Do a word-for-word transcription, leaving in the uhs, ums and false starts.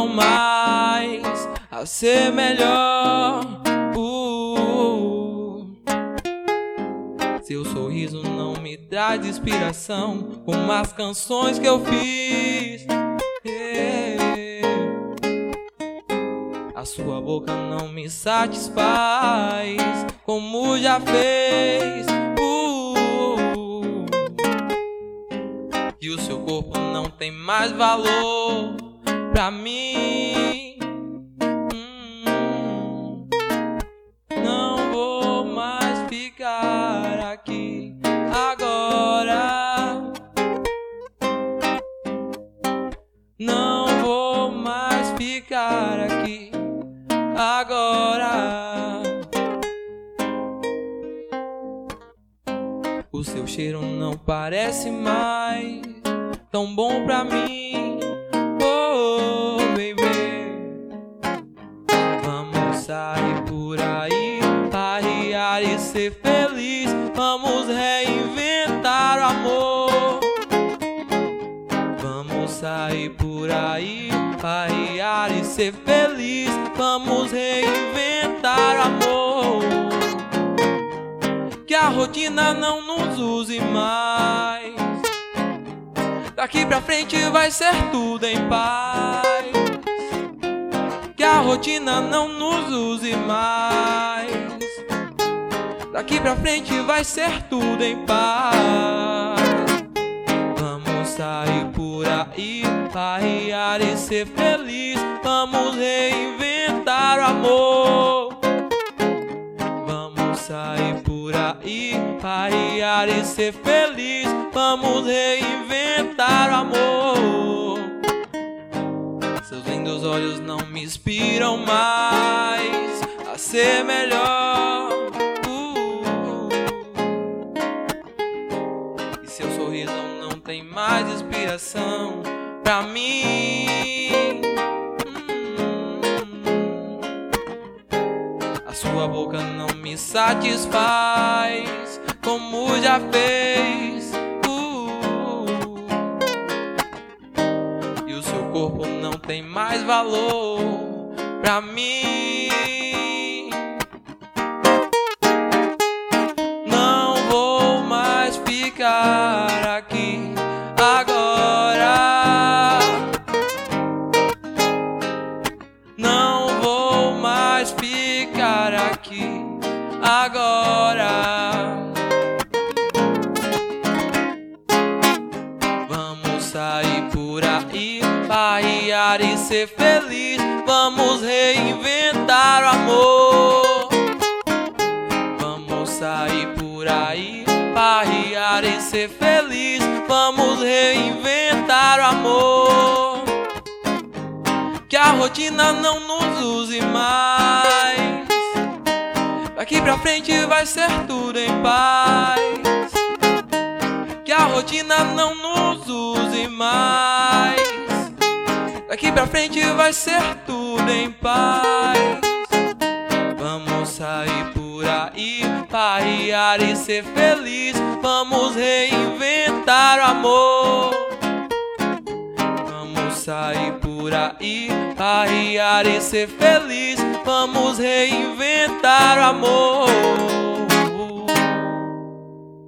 inspiram mais a ser melhor. uh. Seu sorriso não me traz inspiração como as canções que eu fiz. A sua boca não me satisfaz como já fez. uh. E o seu corpo não tem mais valor pra mim. hum. Não vou mais ficar aqui agora. Não vou mais ficar aqui agora. O seu cheiro não parece mais tão bom pra mim. Oh, baby, vamos sair por aí, arriar e ser feliz. Vamos reinventar o amor. Vamos sair por aí, arriar e ser feliz. Vamos reinventar o amor. Que a rotina não nos use mais. Daqui pra frente vai ser tudo em paz. Que a rotina não nos use mais. Daqui pra frente vai ser tudo em paz. Vamos sair por aí, arriar e ser feliz. Vamos reinventar o amor. Vamos sair por aí, arriar e ser feliz. Vamos reinventar o amor. Seus lindos olhos não me inspiram mais a ser melhor. uh. E seu sorriso não tem mais inspiração pra mim. A sua boca não me satisfaz como já fez. uh. E o seu corpo não tem mais valor pra mim. Não vou mais ficar aqui agora. Não vou mais ficar aqui agora. Vamos sair por aí, arriar e ser feliz. Vamos reinventar o amor. Vamos sair por aí, arriar e ser feliz. Vamos reinventar o amor. Que a rotina não nos use mais. Daqui pra frente vai ser tudo em paz. Que a rotina não nos use mais. Daqui pra frente vai ser tudo em paz. Vamos sair por aí, arriar e ser feliz. Vamos reinventar o amor. Vamos sair por aí, arriar e ser feliz. Vamos reinventar o amor.